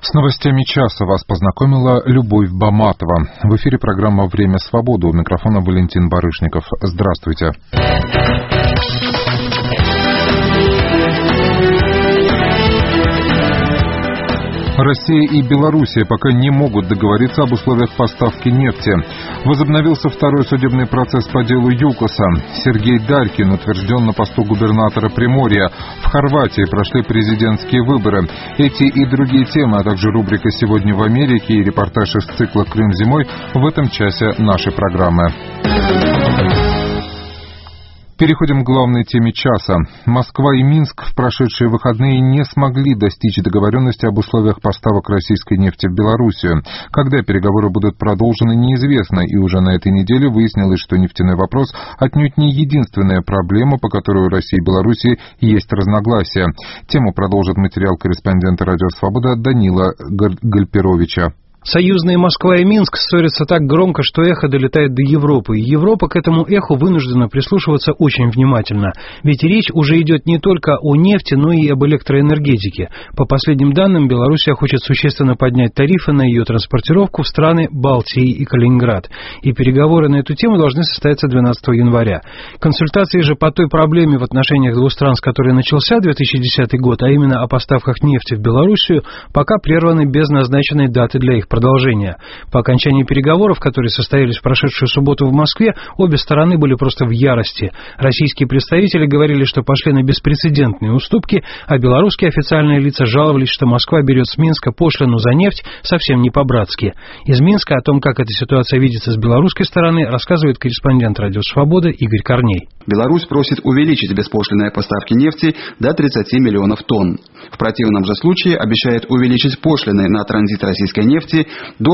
С новостями часа вас познакомила Любовь Баматова. В эфире программа «Время свободы». У микрофона Валентин Барышников. Здравствуйте. Россия и Белоруссия пока не могут договориться об условиях поставки нефти. Возобновился второй судебный процесс по делу ЮКОСа. Сергей Дарькин утвержден на посту губернатора Приморья. В Хорватии прошли президентские выборы. Эти и другие темы, а также рубрика «Сегодня в Америке» и репортаж из цикла «Крым зимой» в этом часе нашей программы. Переходим к главной теме часа. Москва и Минск в прошедшие выходные не смогли достичь договоренности об условиях поставок российской нефти в Белоруссию. Когда переговоры будут продолжены, неизвестно, и уже на этой неделе выяснилось, что нефтяной вопрос отнюдь не единственная проблема, по которой у России и Белоруссии есть разногласия. Тему продолжит материал корреспондента «Радио Свобода» Данила Гальперовича. Союзные Москва и Минск ссорятся так громко, что эхо долетает до Европы. И Европа к этому эху вынуждена прислушиваться очень внимательно. Ведь речь уже идет не только о нефти, но и об электроэнергетике. По последним данным, Белоруссия хочет существенно поднять тарифы на ее транспортировку в страны Балтии и Калининград. И переговоры на эту тему должны состояться 12 января. Консультации же по той проблеме в отношениях двух стран, с которой начался 2010 год, а именно о поставках нефти в Белоруссию, пока прерваны без назначенной даты для их продолжения. По окончании переговоров, которые состоялись в прошедшую субботу в Москве, обе стороны были просто в ярости. Российские представители говорили, что пошли на беспрецедентные уступки, а белорусские официальные лица жаловались, что Москва берет с Минска пошлину за нефть совсем не по-братски. Из Минска о том, как эта ситуация видится с белорусской стороны, рассказывает корреспондент «Радио Свобода» Игорь Корней. Беларусь просит увеличить беспошлинные поставки нефти до 30 миллионов тонн. В противном же случае обещает увеличить пошлины на транзит российской нефти до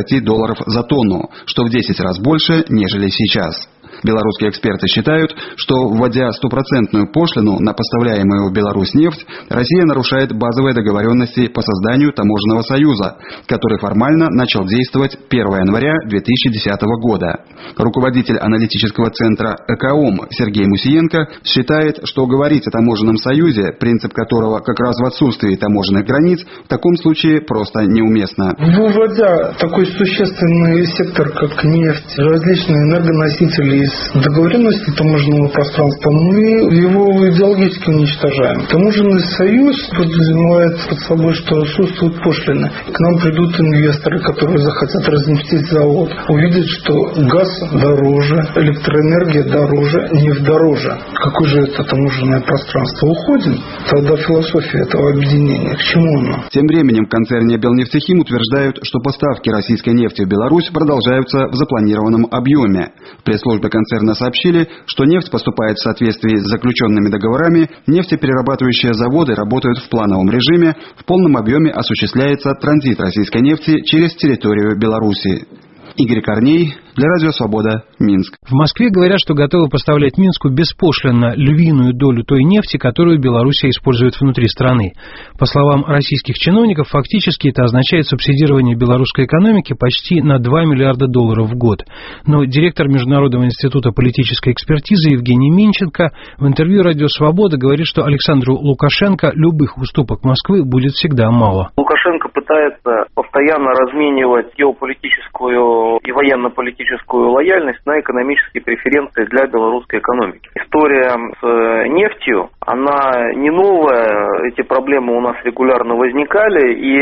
$45 за тонну, что в 10 раз больше, нежели сейчас. Белорусские эксперты считают, что, вводя стопроцентную пошлину на поставляемую в Беларусь нефть, Россия нарушает базовые договоренности по созданию таможенного союза, который формально начал действовать 1 января 2010 года. Руководитель аналитического центра «Экоом» Сергей Мусиенко считает, что говорить о таможенном союзе, принцип которого как раз в отсутствии таможенных границ, в таком случае просто неуместно. Выводя такой существенный сектор, как нефть, различные энергоносители из договоренности таможенного пространства, мы его идеологически уничтожаем. Таможенный союз подразумевает под собой, что отсутствуют пошлины. К нам придут инвесторы, которые захотят разнефтить завод, увидят, что газ дороже, электроэнергия дороже, нефть дороже. Какое же это таможенное пространство? Уходим? Тогда философия этого объединения. К чему оно? Тем временем в концерне «Белнефтехим» утверждают, что поставки российской нефти в Беларусь продолжаются в запланированном объеме. В пресс-службе концерна сообщили, что нефть поступает в соответствии с заключенными договорами, нефтеперерабатывающие заводы работают в плановом режиме, в полном объеме осуществляется транзит российской нефти через территорию Беларуси. Игорь Корней, для Радио Свобода, Минск. В Москве говорят, что готовы поставлять Минску беспошлинно львиную долю той нефти, которую Белоруссия использует внутри страны. По словам российских чиновников, фактически это означает субсидирование белорусской экономики почти на $2 миллиарда в год. Но директор Международного института политической экспертизы Евгений Минченко в интервью Радио Свобода говорит, что Александру Лукашенко любых уступок Москвы будет всегда мало. Лукашенко пытается постоянно разменивать геополитическую и военно-политическую лояльность на экономические преференции для белорусской экономики. История с нефтью, она не новая, эти проблемы у нас регулярно возникали, и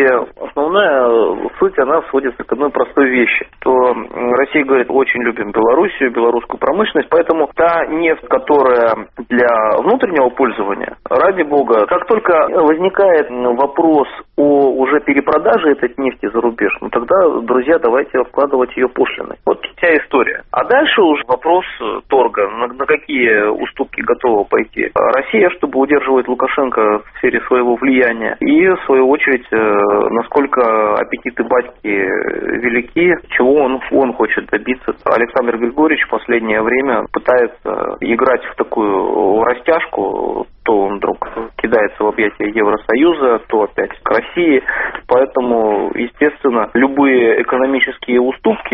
основная суть, она сводится к одной простой вещи, что Россия говорит, очень любим Белоруссию, белорусскую промышленность, поэтому та нефть, которая для внутреннего пользования, ради бога, как только возникает вопрос о уже перепродаже этой нефти за рубеж, ну тогда, друзья, давайте вкладывать ее пошлиной. Вот вся история. А дальше уже вопрос торга, на какие уступки готова пойти Россия, чтобы удерживать Лукашенко в сфере своего влияния, и в свою очередь, насколько аппетиты батьки велики, чего он хочет добиться. Александр Григорьевич в последнее время пытается играть в такую растяжку, то он вдруг кидается в объятия Евросоюза, то опять к России. Поэтому, естественно, любые экономические уступки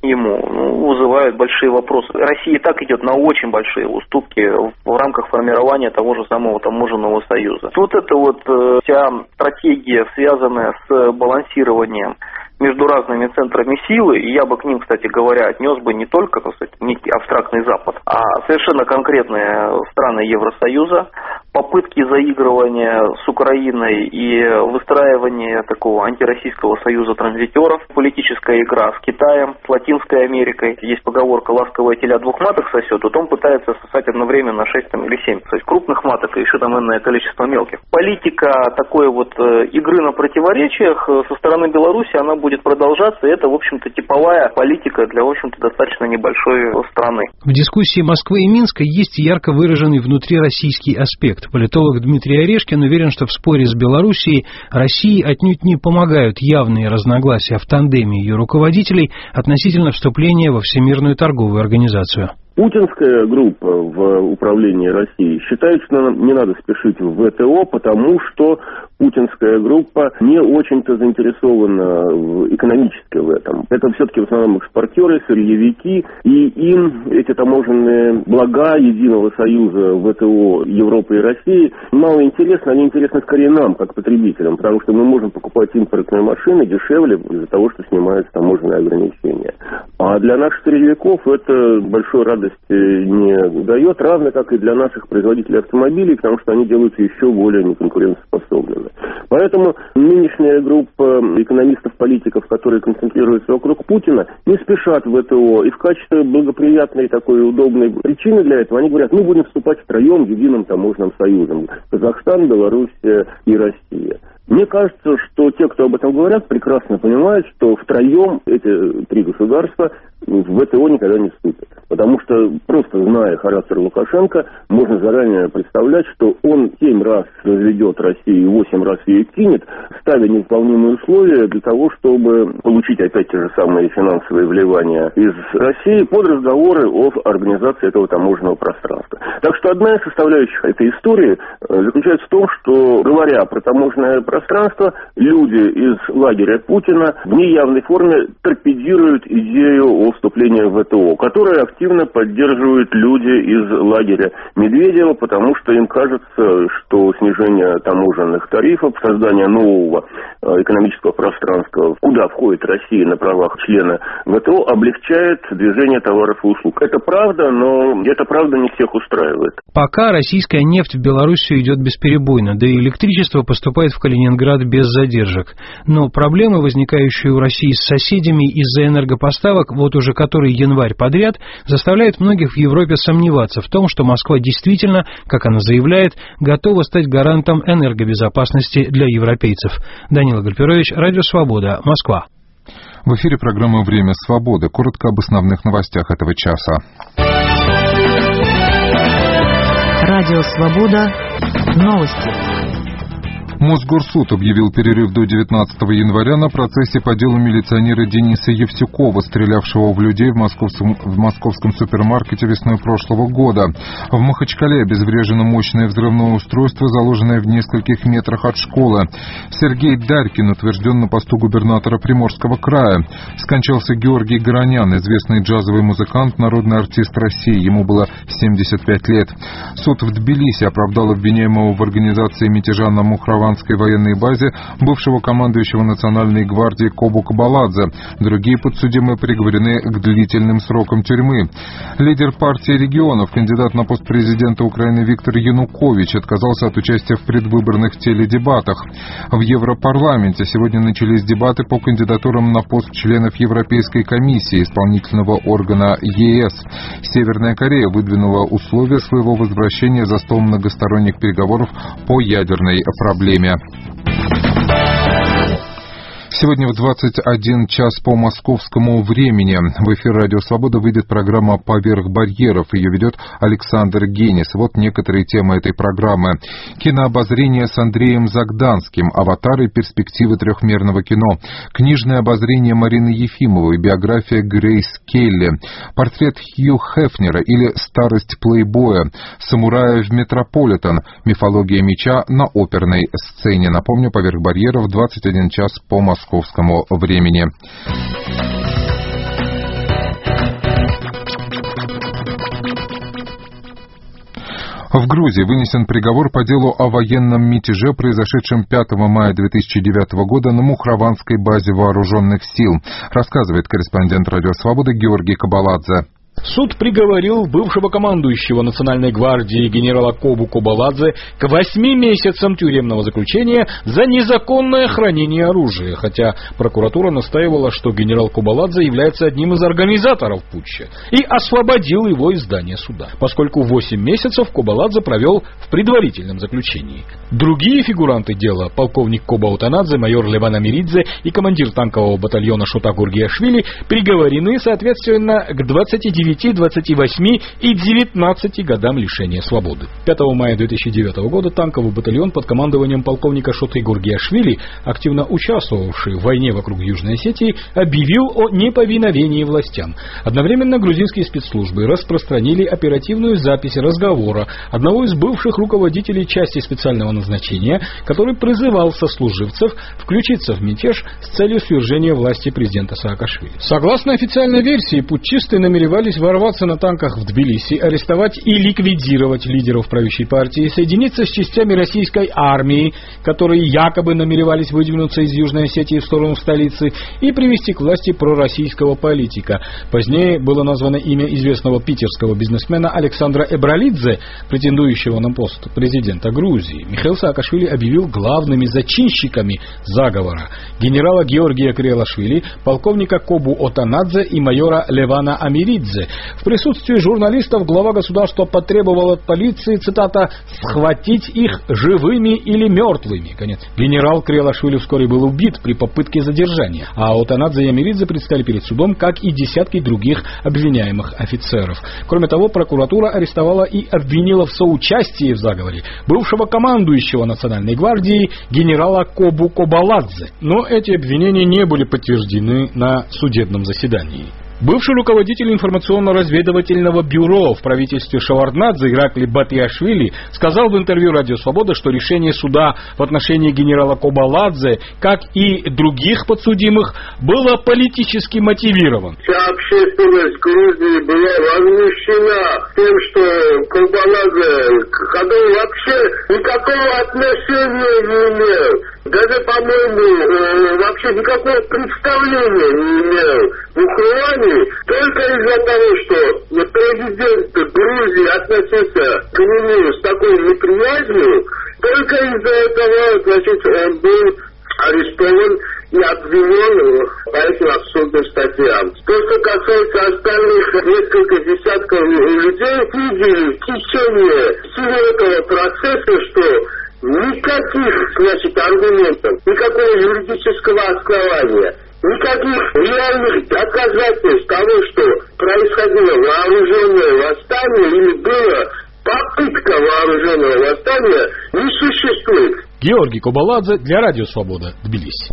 ему вызывают большие вопросы. Россия и так идет на очень большие уступки в рамках формирования того же самого таможенного союза. Вот эта вот вся стратегия, связанная с балансированием между разными центрами силы, и я бы к ним, кстати говоря, отнес бы не только, так сказать, некий абстрактный Запад, а совершенно конкретные страны Евросоюза, попытки заигрывания с Украиной и выстраивания такого антироссийского союза транзитеров, политическая игра с Китаем, с Латинской Америкой. Есть поговорка «ласковое теля двух маток сосет», вот он пытается сосать одновременно 6 или 7, то есть крупных маток и еще там энное количество мелких. Политика такой вот игры на противоречиях со стороны Беларуси, она будет продолжаться, и это, в общем-то, типовая политика для, в общем-то, достаточно небольшой страны. В дискуссии Москвы и Минска есть ярко выраженный внутрироссийский аспект. Политолог Дмитрий Орешкин уверен, что в споре с Белоруссией России отнюдь не помогают явные разногласия в тандеме ее руководителей относительно вступления во Всемирную торговую организацию. Путинская группа в управлении Россией считает, что не надо спешить в ВТО, потому что путинская группа не очень-то заинтересована экономически в этом. Это все-таки в основном экспортеры, сырьевики, и им эти таможенные блага единого союза ВТО Европы и России мало интересны, они интересны скорее нам, как потребителям, потому что мы можем покупать импортные машины дешевле из-за того, что снимаются таможенные ограничения. А для наших сырьевиков это большой радости не дает, равно как и для наших производителей автомобилей, потому что они делаются еще более неконкурентоспособными. Поэтому нынешняя группа экономистов-политиков, которые концентрируются вокруг Путина, не спешат в ВТО, и в качестве благоприятной такой удобной причины для этого они говорят, мы будем вступать втроем в единым таможенным союзом. Казахстан, Белоруссия и Россия. Мне кажется, что те, кто об этом говорят, прекрасно понимают, что втроем эти три государства в ВТО никогда не вступят. Потому что, просто зная характер Лукашенко, можно заранее представлять, что он 7 раз разведет Россию и 8 раз ее кинет, ставя невыполнимые условия для того, чтобы получить опять те же самые финансовые вливания из России под разговоры о организации этого таможенного пространства. Так что одна из составляющих этой истории заключается в том, что, говоря про таможенное пространство, люди из лагеря Путина в неявной форме торпедируют идею о вступлении в ВТО, которую активно поддерживают люди из лагеря Медведева, потому что им кажется, что снижение таможенных тарифов, создание нового экономического пространства, куда входит Россия на правах члена ВТО, облегчает движение товаров и услуг. Это правда, но эта правда не всех устраивает. Пока российская нефть в Белоруссию идет бесперебойно, да и электричество поступает в Калининград без задержек. Но проблемы, возникающие у России с соседями из-за энергопоставок, вот уже который январь подряд, заставляет многих в Европе сомневаться в том, что Москва действительно, как она заявляет, готова стать гарантом энергобезопасности для европейцев. Данила Гальперович, Радио Свобода, Москва. В эфире программа «Время свободы». Коротко об основных новостях этого часа. Радио Свобода. Новости. Мосгорсуд объявил перерыв до 19 января на процессе по делу милиционера Дениса Евсюкова, стрелявшего в людей в московском супермаркете весной прошлого года. В Махачкале обезврежено мощное взрывное устройство, заложенное в нескольких метрах от школы. Сергей Дарькин утвержден на посту губернатора Приморского края. Скончался Георгий Горонян, известный джазовый музыкант, народный артист России. Ему было 75 лет. Суд в Тбилиси оправдал обвиняемого в организации мятежа на Мухраванской военной базе бывшего командующего Национальной гвардии Кобу Кабаладзе. Другие подсудимые приговорены к длительным срокам тюрьмы. Лидер партии регионов, кандидат на пост президента Украины Виктор Янукович отказался от участия в предвыборных теледебатах. В Европарламенте сегодня начались дебаты по кандидатурам на пост членов Европейской комиссии, исполнительного органа ЕС. Северная Корея выдвинула условия своего возвращения за стол многосторонних переговоров по ядерной проблеме. Сегодня в 21 час по московскому времени в эфир «Радио Свобода» выйдет программа «Поверх барьеров». Ее ведет Александр Генис. Вот некоторые темы этой программы. Кинообозрение с Андреем Загданским. Аватары. Перспективы трехмерного кино. Книжное обозрение Марины Ефимовой. Биография Грейс Келли. Портрет Хью Хефнера или Старость плейбоя. Самурая в Метрополитен. Мифология меча на оперной сцене. Напомню, «Поверх барьеров» 21 час по московскому времени. В Грузии вынесен приговор по делу о военном мятеже, произошедшем 5 мая 2009 года на Мухрованской базе вооруженных сил, рассказывает корреспондент «Радио Свобода» Георгий Кобаладзе. Суд приговорил бывшего командующего Национальной гвардии генерала Кобу Кобаладзе к 8 месяцам тюремного заключения за незаконное хранение оружия, хотя прокуратура настаивала, что генерал Кобаладзе является одним из организаторов путча, и освободил его из здания суда, поскольку 8 месяцев Кобаладзе провел в предварительном заключении. Другие фигуранты дела, полковник Коба Отанадзе, майор Леван Амиридзе и командир танкового батальона Шота Гургиашвили, приговорены, соответственно, к 29, 28 и 19 годам лишения свободы. 5 мая 2009 года танковый батальон под командованием полковника Шоты Гургиашвили, активно участвовавший в войне вокруг Южной Осетии, объявил о неповиновении властям. Одновременно грузинские спецслужбы распространили оперативную запись разговора одного из бывших руководителей части специального назначения, который призывал сослуживцев включиться в мятеж с целью свержения власти президента Саакашвили. Согласно официальной версии, путчисты намеревались ворваться на танках в Тбилиси, арестовать и ликвидировать лидеров правящей партии, соединиться с частями российской армии, которые якобы намеревались выдвинуться из Южной Осетии в сторону столицы, и привести к власти пророссийского политика. Позднее было названо имя известного питерского бизнесмена Александра Эбралидзе, претендующего на пост президента Грузии. Михаил Саакашвили объявил главными зачинщиками заговора генерала Георгия Криелашвили, полковника Кобу Отанадзе и майора Левана Амиридзе. В присутствии журналистов глава государства потребовал от полиции, цитата, «схватить их живыми или мертвыми». Конец. Генерал Криелашвили вскоре был убит при попытке задержания, а Отанадзе и Амиридзе предстали перед судом, как и десятки других обвиняемых офицеров. Кроме того, прокуратура арестовала и обвинила в соучастии в заговоре бывшего командующего Национальной гвардии генерала Кобу Кобаладзе. Но эти обвинения не были подтверждены на судебном заседании. Бывший руководитель информационно-разведывательного бюро в правительстве Шеварднадзе Иракли Батиашвили сказал в интервью «Радио Свобода», что решение суда в отношении генерала Кобаладзе, как и других подсудимых, было политически мотивировано. Вся общественность Грузии была возмущена тем, что Кобаладзе, который вообще никакого отношения не имел, даже, по-моему, вообще никакого представления не имел в Мухровании, только из-за того, что президент Грузии относился к нему с такой неприязнью, только из-за этого, значит, он был арестован и обвинен по этим абсурдным статьям. То, что касается остальных несколько десятков людей, видели в течение всего этого процесса, что никаких, значит, аргументов, никакого юридического основания, никаких реальных доказательств того, что происходило вооруженное восстание или была попытка вооруженного восстания, не существует. Георгий Кобаладзе для Радио Свобода, Тбилиси.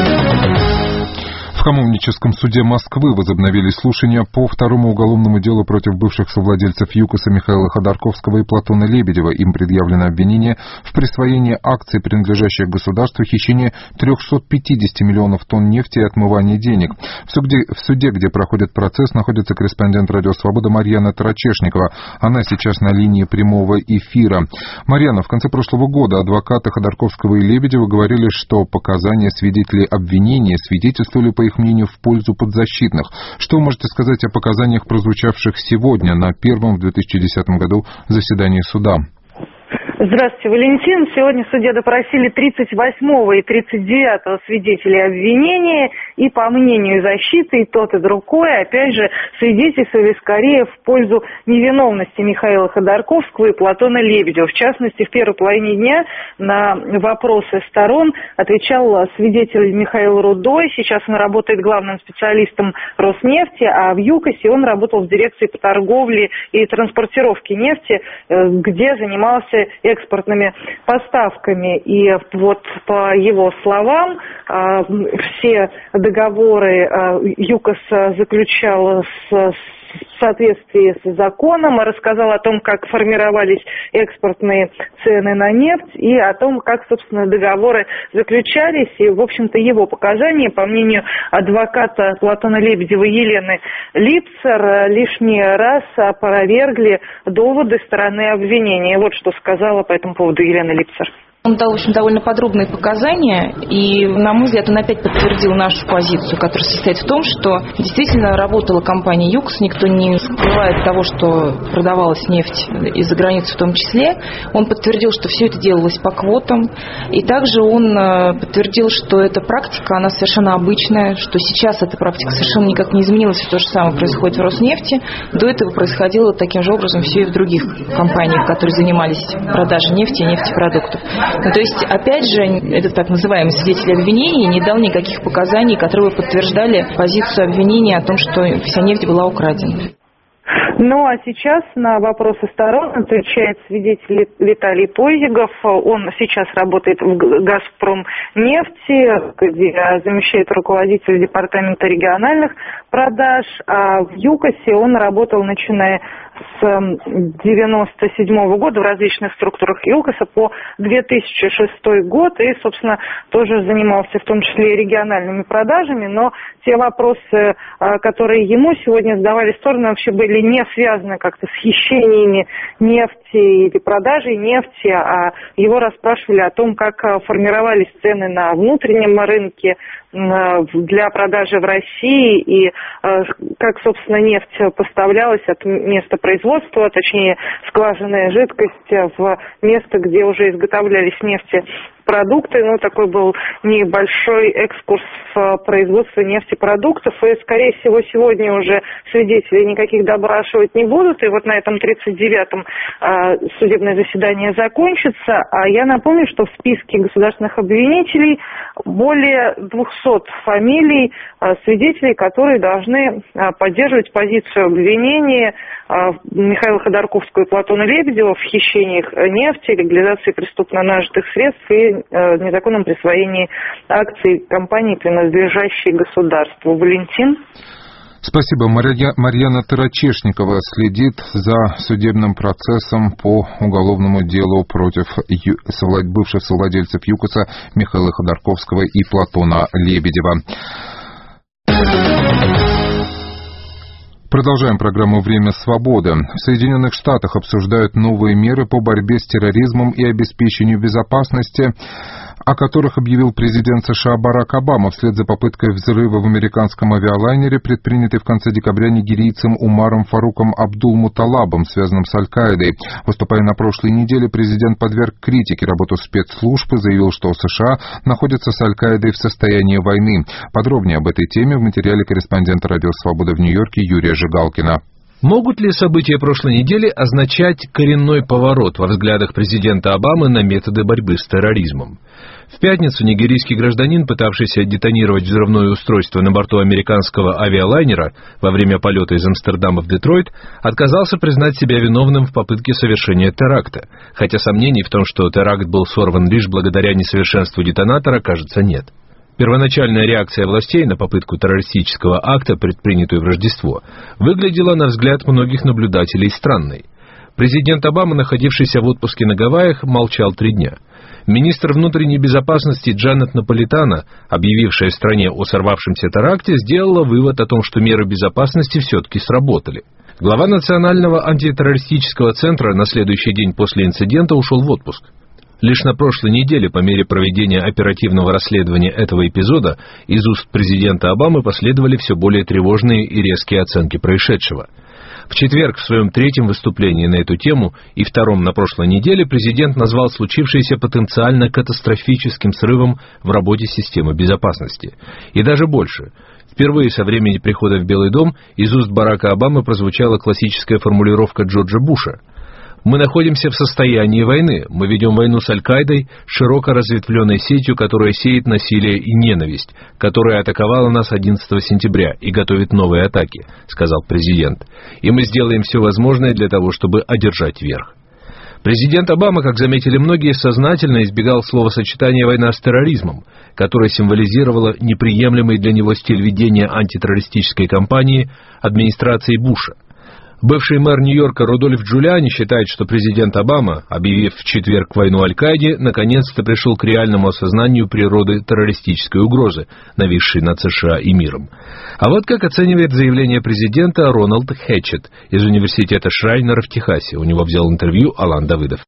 В Камовническом суде Москвы возобновили слушания по второму уголовному делу против бывших совладельцев ЮКОСа Михаила Ходорковского и Платона Лебедева. Им предъявлено обвинение в присвоении акций, принадлежащих государству, хищении 350 миллионов тонн нефти и отмывании денег. В суде, где проходит процесс, находится корреспондент «Радио Свобода» Марьяна Тарачешникова. Она сейчас на линии прямого эфира. Марьяна, в конце прошлого года адвокаты Ходорковского и Лебедева говорили, что показания свидетелей обвинения свидетельствовали, по их мнению, в пользу подзащитных. Что вы можете сказать о показаниях, прозвучавших сегодня на первом в 2010 году заседании суда? Здравствуйте, Валентин. Сегодня в суде допросили 38-го и 39-го свидетелей обвинения, и по мнению защиты и тот, и другой, опять же, свидетельствовали скорее в пользу невиновности Михаила Ходорковского и Платона Лебедева. В частности, в первой половине дня на вопросы сторон отвечал свидетель Михаил Рудой. Сейчас он работает главным специалистом Роснефти, а в ЮКОСе он работал в дирекции по торговле и транспортировке нефти, где занимался экспортными поставками. И вот по его словам, все договоры ЮКОС заключал с в соответствии с законом, рассказал о том, как формировались экспортные цены на нефть и о том, как, собственно, договоры заключались. И, в общем-то, его показания, по мнению адвоката Платона Лебедева Елены Липцер, лишний раз опровергли доводы стороны обвинения. Вот что сказала по этому поводу Елена Липцер. Он дал, в общем, довольно подробные показания, и, на мой взгляд, он опять подтвердил нашу позицию, которая состоит в том, что действительно работала компания «ЮКОС», никто не скрывает того, что продавалась нефть из-за границы в том числе. Он подтвердил, что все это делалось по квотам, и также он подтвердил, что эта практика, она совершенно обычная, что сейчас эта практика совершенно никак не изменилась, то же самое происходит в Роснефти. До этого происходило таким же образом все и в других компаниях, которые занимались продажей нефти и нефтепродуктов. Ну, то есть, опять же, этот так называемый свидетель обвинения не дал никаких показаний, которые бы подтверждали позицию обвинения о том, что вся нефть была украдена. Ну, а сейчас на вопросы сторон отвечает свидетель Виталий Позигов. Он сейчас работает в «Газпромнефти», где замещает руководителя департамента региональных продаж, а в ЮКОСе он работал, начиная с 1997 года в различных структурах ЮКОСа по 2006 год и, собственно, тоже занимался в том числе и региональными продажами, но те вопросы, которые ему сегодня задавали стороны, вообще были не связаны как-то с хищениями нефти или продажей нефти, а его расспрашивали о том, как формировались цены на внутреннем рынке для продажи в России и как, собственно, нефть поставлялась от места производства, точнее, скважинная жидкость в место, где уже изготовлялись нефтепродукты. Ну, такой был небольшой экскурс в производство нефтепродуктов. И, скорее всего, сегодня уже свидетелей никаких допрашивать не будут. И вот на этом 39-м судебное заседание закончится. А я напомню, что в списке государственных обвинителей более 200 фамилий свидетелей, которые должны поддерживать позицию обвинения Михаила Ходорковского и Платона Лебедева в хищениях нефти, легализации преступно нажитых средств и незаконном присвоении акций компании, принадлежащей государству. Валентин? Спасибо. Марьяна Тарачешникова следит за судебным процессом по уголовному делу против бывших совладельцев ЮКОСа Михаила Ходорковского и Платона Лебедева. Продолжаем программу «Время свободы». В Соединенных Штатах обсуждают новые меры по борьбе с терроризмом и обеспечению безопасности, о которых объявил президент США Барак Обама вслед за попыткой взрыва в американском авиалайнере, предпринятой в конце декабря нигерийцем Умаром Фаруком Абдул-Муталабом, связанным с Аль-Каидой. Выступая на прошлой неделе, президент подверг критике работу спецслужб и заявил, что США находятся с Аль-Каидой в состоянии войны. Подробнее об этой теме в материале корреспондента «Радио Свобода» в Нью-Йорке Юрия Жигалкина. Могут ли события прошлой недели означать коренной поворот во взглядах президента Обамы на методы борьбы с терроризмом? В пятницу нигерийский гражданин, пытавшийся детонировать взрывное устройство на борту американского авиалайнера во время полета из Амстердама в Детройт, отказался признать себя виновным в попытке совершения теракта, хотя сомнений в том, что теракт был сорван лишь благодаря несовершенству детонатора, кажется, нет. Первоначальная реакция властей на попытку террористического акта, предпринятую в Рождество, выглядела, на взгляд многих наблюдателей, странной. Президент Обама, находившийся в отпуске на Гавайях, молчал 3 дня. Министр внутренней безопасности Джанет Наполитано, объявившая в стране о сорвавшемся теракте, сделала вывод о том, что меры безопасности все-таки сработали. Глава Национального антитеррористического центра на следующий день после инцидента ушел в отпуск. Лишь на прошлой неделе, по мере проведения оперативного расследования этого эпизода, из уст президента Обамы последовали все более тревожные и резкие оценки происшедшего. В четверг в своем 3-м выступлении на эту тему и 2-м на прошлой неделе президент назвал случившееся потенциально катастрофическим срывом в работе системы безопасности. И даже больше. Впервые со времени прихода в Белый дом из уст Барака Обамы прозвучала классическая формулировка Джорджа Буша: «Мы находимся в состоянии войны. Мы ведем войну с Аль-Каидой, широко разветвленной сетью, которая сеет насилие и ненависть, которая атаковала нас 11 сентября и готовит новые атаки», — сказал президент. «И мы сделаем все возможное для того, чтобы одержать верх». Президент Обама, как заметили многие, сознательно избегал словосочетания «война с терроризмом», которое символизировало неприемлемый для него стиль ведения антитеррористической кампании администрации Буша. Бывший мэр Нью-Йорка Рудольф Джулиани считает, что президент Обама, объявив в четверг войну Аль-Каиде, наконец-то пришел к реальному осознанию природы террористической угрозы, нависшей над США и миром. А вот как оценивает заявление президента Рональд Хэтчет из университета Шрайнера в Техасе. У него взял интервью Алан Давыдов.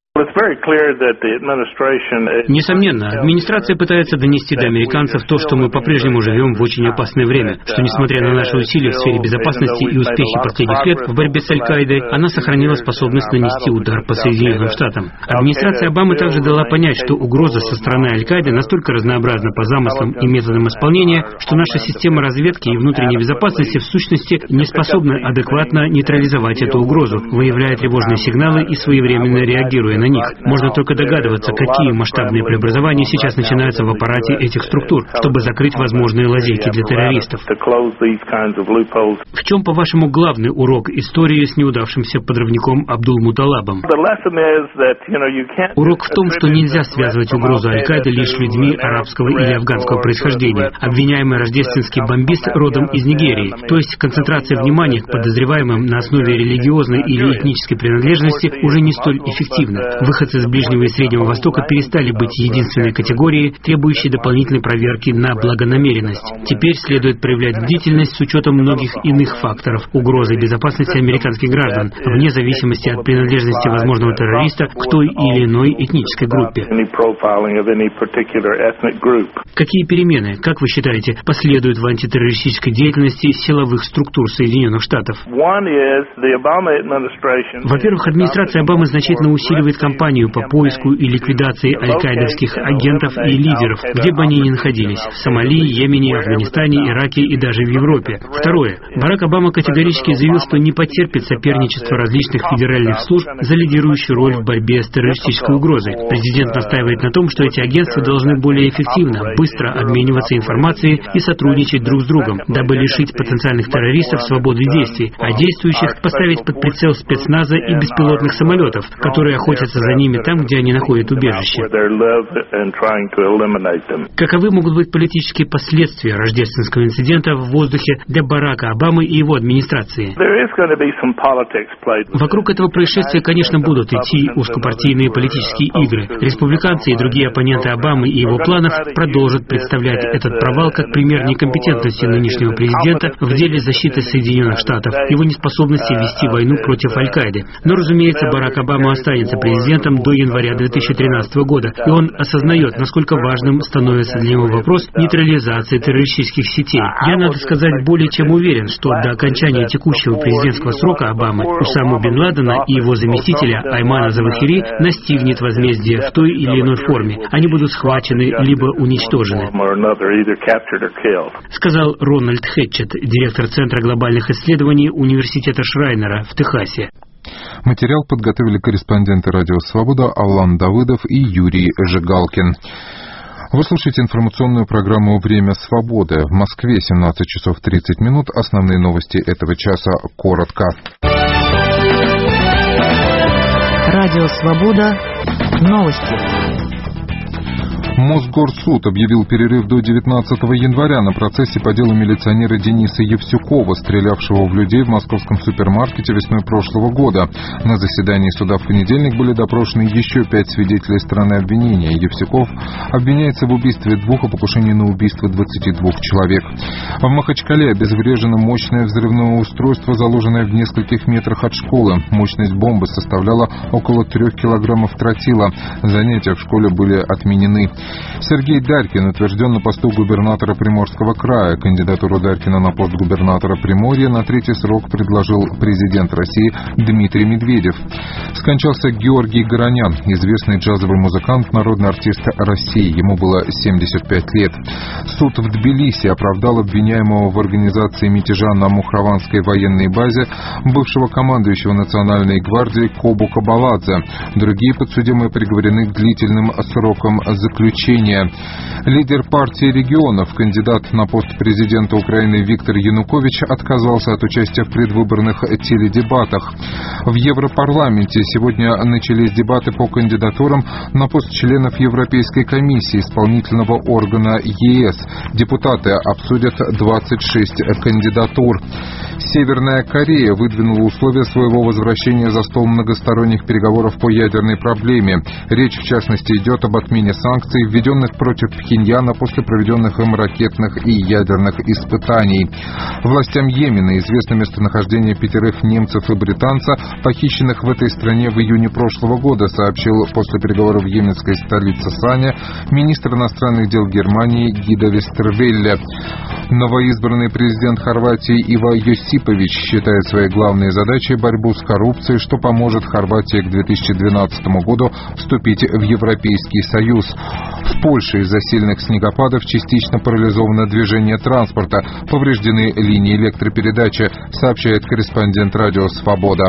Несомненно, администрация пытается донести до американцев то, что мы по-прежнему живем в очень опасное время, что, несмотря на наши усилия в сфере безопасности и успехи последних лет в борьбе с Аль-Каидой, она сохранила способность нанести удар по Соединенным Штатам. Администрация Обамы также дала понять, что угроза со стороны Аль-Каиды настолько разнообразна по замыслам и методам исполнения, что наша система разведки и внутренней безопасности в сущности не способна адекватно нейтрализовать эту угрозу, выявляя тревожные сигналы и своевременно реагируя на них. Можно только догадываться, какие масштабные преобразования сейчас начинаются в аппарате этих структур, чтобы закрыть возможные лазейки для террористов. В чем, по-вашему, главный урок истории с неудавшимся подрывником Абдул-Муталабом? Урок в том, что нельзя связывать угрозу Аль-Каиды лишь с людьми арабского или афганского происхождения. Обвиняемый рождественский бомбист родом из Нигерии, то есть концентрация внимания к подозреваемым на основе религиозной или этнической принадлежности уже не столь эффективна. Выходцы из Ближнего и Среднего Востока перестали быть единственной категорией, требующей дополнительной проверки на благонамеренность. Теперь следует проявлять бдительность с учетом многих иных факторов угрозы безопасности американских граждан, вне зависимости от принадлежности возможного террориста к той или иной этнической группе. Какие перемены, как вы считаете, последуют в антитеррористической деятельности силовых структур Соединенных Штатов? Во-первых, администрация Обамы значительно усиливает кампанию по поиску и ликвидации аль-каидовских агентов и лидеров, где бы они ни находились – в Сомали, Йемене, Афганистане, Ираке и даже в Европе. Второе. Барак Обама категорически заявил, что не потерпит соперничество различных федеральных служб за лидирующую роль в борьбе с террористической угрозой. Президент настаивает на том, что эти агентства должны более эффективно, быстро обмениваться информацией и сотрудничать друг с другом, дабы лишить потенциальных террористов свободы действий, а действующих поставить под прицел спецназа и беспилотных самолетов, которые охотятся за ними там, где они находят убежище. Каковы могут быть политические последствия рождественского инцидента в воздухе для Барака Обамы и его администрации? Вокруг этого происшествия, конечно, будут идти узкопартийные политические игры. Республиканцы и другие оппоненты Обамы и его планов продолжат представлять этот провал как пример некомпетентности нынешнего президента в деле защиты Соединенных Штатов, его неспособности вести войну против Аль-Каиды. Но, разумеется, Барак Обама останется президентом до января 2013 года, и он осознает, насколько важным становится для него вопрос нейтрализации террористических сетей. Я, надо сказать, более чем уверен, что до окончания текущего президентского срока Обамы Усаму бен Ладена и его заместителя Аймана Завахири настигнет возмездие в той или иной форме. Они будут схвачены либо уничтожены. Сказал Рональд Хэтчет, директор Центра глобальных исследований Университета Шрайнера в Техасе. Материал подготовили корреспонденты «Радио Свобода» Алан Давыдов и Юрий Жигалкин. Вы слушаете информационную программу «Время свободы». В Москве 17 часов 30 минут. Основные новости этого часа коротко. Радио Свобода. Новости. Мосгорсуд объявил перерыв до 19 января на процессе по делу милиционера Дениса Евсюкова, стрелявшего в людей в московском супермаркете весной прошлого года. На заседании суда в понедельник были допрошены еще 5 свидетелей стороны обвинения. Евсюков обвиняется в убийстве 2, а покушении на убийство 22 человек. В Махачкале обезврежено мощное взрывное устройство, заложенное в нескольких метрах от школы. Мощность бомбы составляла около 3 килограммов тротила. Занятия в школе были отменены. Сергей Дарькин утвержден на посту губернатора Приморского края. Кандидатуру Дарькина на пост губернатора Приморья на 3-й срок предложил президент России Дмитрий Медведев. Скончался Георгий Горонян, известный джазовый музыкант, народный артист России. Ему было 75 лет. Суд в Тбилиси оправдал обвиняемого в организации мятежа на Мухрованской военной базе бывшего командующего Национальной гвардии Кобу Кабаладзе. Другие подсудимые приговорены к длительным срокам заключения. лечения. Лидер партии регионов, кандидат на пост президента Украины Виктор Янукович отказался от участия в предвыборных теледебатах. В Европарламенте сегодня начались дебаты по кандидатурам на пост членов Европейской комиссии, исполнительного органа ЕС. Депутаты обсудят 26 кандидатур. Северная Корея выдвинула условия своего возвращения за стол многосторонних переговоров по ядерной проблеме. Речь, в частности, идет об отмене санкций, введенных против Пхеньяна после проведенных им ракетных и ядерных испытаний. Властям Йемена известно местонахождение 5 немцев и британца, похищенных в этой стране в июне прошлого года, сообщил после переговоров в йеменской столице Сане министр иностранных дел Германии Гидо Вестервелле. Новоизбранный президент Хорватии Иво Йосипович считает своей главной задачей борьбу с коррупцией, что поможет Хорватии к 2012 году вступить в Европейский Союз. В Польше из-за сильных снегопадов частично парализовано движение транспорта, повреждены линии электропередачи, сообщает корреспондент радио «Свобода».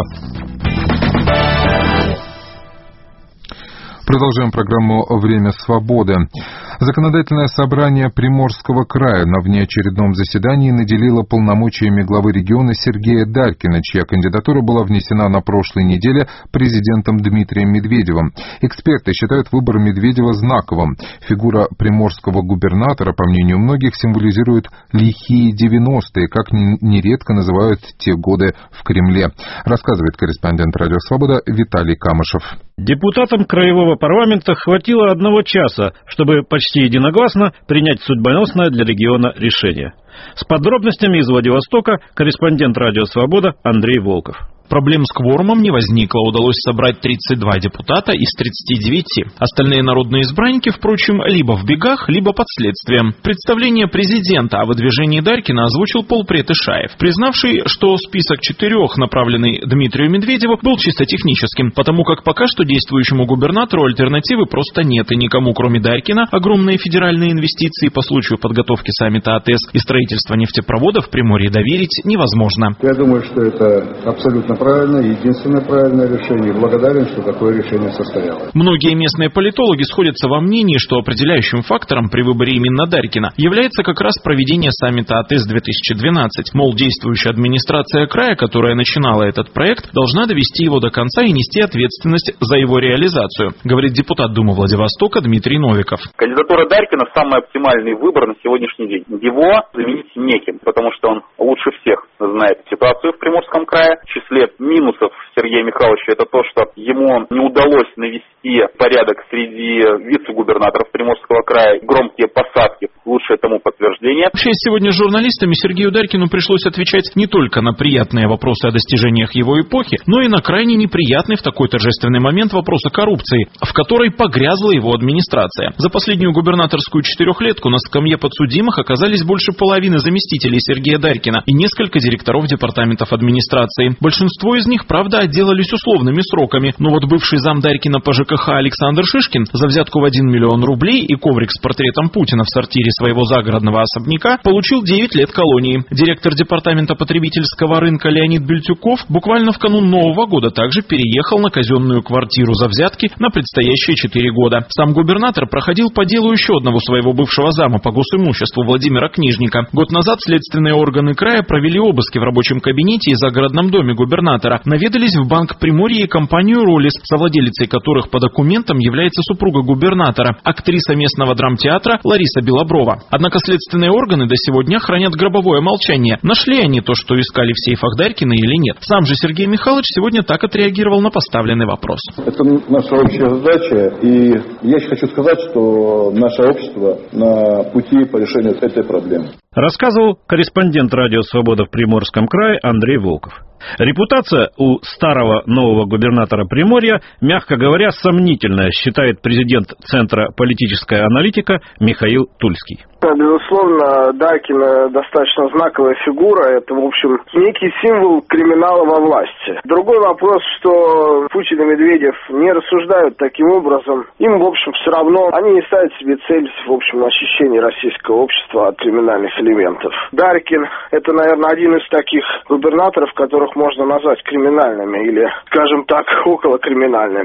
Продолжаем программу «Время свободы». Законодательное собрание Приморского края на внеочередном заседании наделило полномочиями главы региона Сергея Дарькина, чья кандидатура была внесена на прошлой неделе президентом Дмитрием Медведевым. Эксперты считают выбор Медведева знаковым. Фигура приморского губернатора, по мнению многих, символизирует лихие 90-е, как нередко называют те годы в Кремле. Рассказывает корреспондент «Радио Свобода» Виталий Камышев. Депутатам краевого парламента хватило 1 часа, чтобы почти единогласно принять судьбоносное для региона решение. С подробностями из Владивостока корреспондент «Радио Свобода» Андрей Волков. Проблем с кворумом не возникло, удалось собрать 32 депутата из 39. Остальные народные избранники, впрочем, либо в бегах, либо под следствием. Представление президента о выдвижении Дарькина озвучил полпред Ишаев, признавший, что список 4, направленный Дмитрию Медведеву, был чисто техническим, потому как пока что действующему губернатору альтернативы просто нет, и никому, кроме Дарькина, огромные федеральные инвестиции по случаю подготовки саммита АТЭС и строительства нефтепровода в Приморье доверить невозможно. Я думаю, что это абсолютно правильное, единственное правильное решение. Благодарен, что такое решение состоялось. Многие местные политологи сходятся во мнении, что определяющим фактором при выборе именно Дарькина является как раз проведение саммита АТЭС-2012. Мол, действующая администрация края, которая начинала этот проект, должна довести его до конца и нести ответственность за его реализацию, говорит депутат Думы Владивостока Дмитрий Новиков. Кандидатура Дарькина самый оптимальный выбор на сегодняшний день. Его заменить неким, потому что он лучше всех знает ситуацию в Приморском крае. В числе минусов Сергея Михайловича это то, что ему не удалось навести порядок среди вице-губернаторов Приморского края. Громкие посадки – лучшее тому подтверждение. Общаясь сегодня с журналистами, Сергею Дарькину пришлось отвечать не только на приятные вопросы о достижениях его эпохи, но и на крайне неприятный в такой торжественный момент вопрос о коррупции, в которой погрязла его администрация. За последнюю губернаторскую 4-летку на скамье подсудимых оказались больше половины заместителей Сергея Дарькина и несколько директоров департаментов администрации. Большинство из них, правда, отделались условными сроками, но вот бывший зам Дарькина по ЖКХ Александр Шишкин за взятку в 1 миллион рублей и коврик с портретом Путина в сортире своего загородного особняка получил 9 лет колонии. Директор департамента потребительского рынка Леонид Бельтюков буквально в канун Нового года также переехал на казенную квартиру за взятки на предстоящие 4 года. Сам губернатор проходил по делу еще одного своего бывшего зама по госимуществу Владимира Книжника. Год назад следственные органы края провели обыски в рабочем кабинете и загородном доме губернатора, наведались в Банк Приморья и компанию «Роллис», совладелицей которых по документам является супруга губернатора, актриса местного драмтеатра Лариса Белоброва. Однако следственные органы до сегодня хранят гробовое молчание, нашли они то, что искали в сейфах Дарькина или нет. Сам же Сергей Михайлович сегодня так отреагировал на поставленный вопрос. Это наша общая задача, и я хочу сказать, что наше общество на пути по решению этой проблемы. Рассказывал корреспондент «Радио Свобода» в Приморском крае Андрей Волков. Репутация у старого нового губернатора Приморья, мягко говоря, сомнительная, считает президент Центра политическая аналитика Михаил Тульский. Безусловно, Дарькин достаточно знаковая фигура. Это, в общем, некий символ криминала во власти. Другой вопрос, что Путин и Медведев не рассуждают таким образом. Им, в общем, все равно. Они не ставят себе цель, в общем, очищения российского общества от криминальных элементов. Дарькин – это, наверное, один из таких губернаторов, которых можно назвать криминальными или, скажем так, околокриминальными.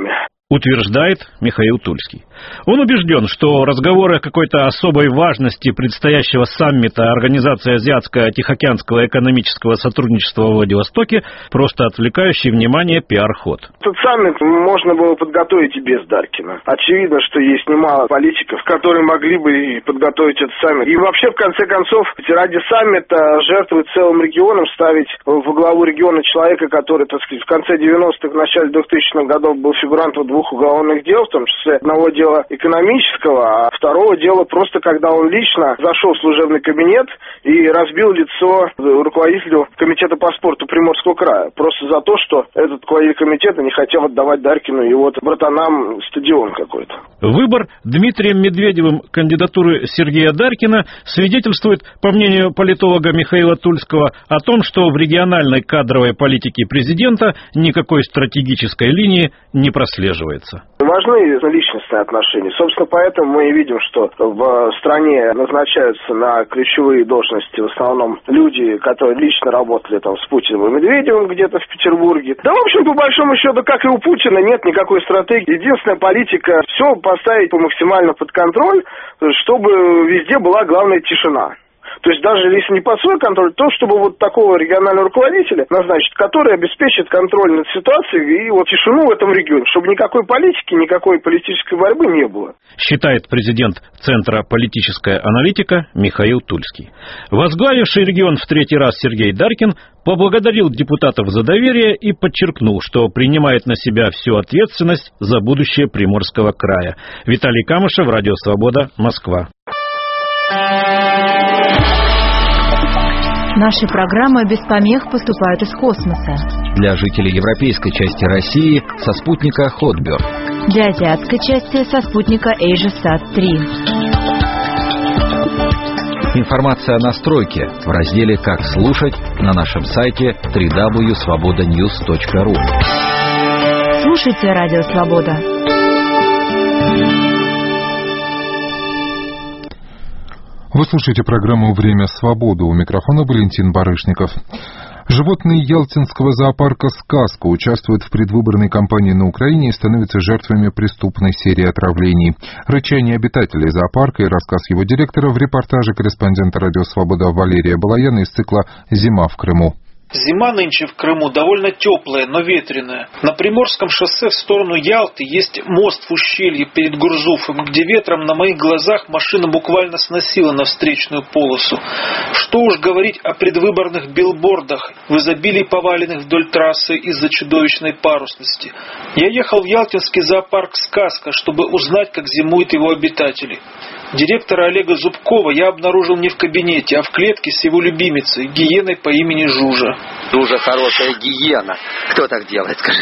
утверждает Михаил Тульский. Он убежден, что разговоры о какой-то особой важности предстоящего саммита Организации Азиатско-Тихоокеанского экономического сотрудничества в Владивостоке просто отвлекающий внимание пиар-ход. Этот саммит можно было подготовить и без Даркина. Очевидно, что есть немало политиков, которые могли бы подготовить этот саммит. И вообще, в конце концов, ради саммита жертвовать целым регионом, ставить во главу региона человека, который, так сказать, в конце 90-х, в начале 2000-х годов был фигурантом двух уголовных дел, в том числе одного дела экономического, а второго дела просто, когда он лично зашел в служебный кабинет и разбил лицо руководителю комитета по спорту Приморского края. Просто за то, что этот руководитель комитета не хотел отдавать Даркину и вот братанам стадион какой-то. Выбор Дмитрием Медведевым кандидатуры Сергея Даркина свидетельствует, по мнению политолога Михаила Тульского, о том, что в региональной кадровой политике президента никакой стратегической линии не прослеживается. Важны личностные отношения. Собственно, поэтому мы и видим, что в стране назначаются на ключевые должности в основном люди, которые лично работали там с Путиным и Медведевым где-то в Петербурге. Да, в общем, по большому счету, как и у Путина, нет никакой стратегии. Единственная политика — все поставить максимально под контроль, чтобы везде была главная тишина. То есть даже если не под свой контроль, то чтобы вот такого регионального руководителя назначить, который обеспечит контроль над ситуацией и вот тишину в этом регионе, чтобы никакой политики, никакой политической борьбы не было. Считает президент Центра политическая аналитика Михаил Тульский. Возглавивший регион в третий раз Сергей Даркин поблагодарил депутатов за доверие и подчеркнул, что принимает на себя всю ответственность за будущее Приморского края. Виталий Камышев, Радио Свобода, Москва. Наши программы без помех поступают из космоса. Для жителей европейской части России со спутника Хотберг. Для азиатской части со спутника AsiaSat-3. Информация о настройке в разделе «Как слушать» на нашем сайте www.svobodanews.ru. Слушайте Радио Свобода. Вы слушаете программу «Время свободы». У микрофона Валентин Барышников. Животные Ялтинского зоопарка «Сказка» участвуют в предвыборной кампании на Украине и становятся жертвами преступной серии отравлений. Рычание обитателей зоопарка и рассказ его директора в репортаже корреспондента «Радио Свобода» Валерия Балаяна из цикла «Зима в Крыму». Зима нынче в Крыму довольно теплая, но ветреная. На Приморском шоссе в сторону Ялты есть мост в ущелье перед Гурзуфом, где ветром на моих глазах машина буквально сносила на встречную полосу. Что уж говорить о предвыборных билбордах, в изобилии поваленных вдоль трассы из-за чудовищной парусности. Я ехал в ялтинский зоопарк «Сказка», чтобы узнать, как зимуют его обитатели. Директора Олега Зубкова я обнаружил не в кабинете, а в клетке с его любимицей, гиеной по имени Жужа. Жужа хорошая гиена. Кто так делает, скажи?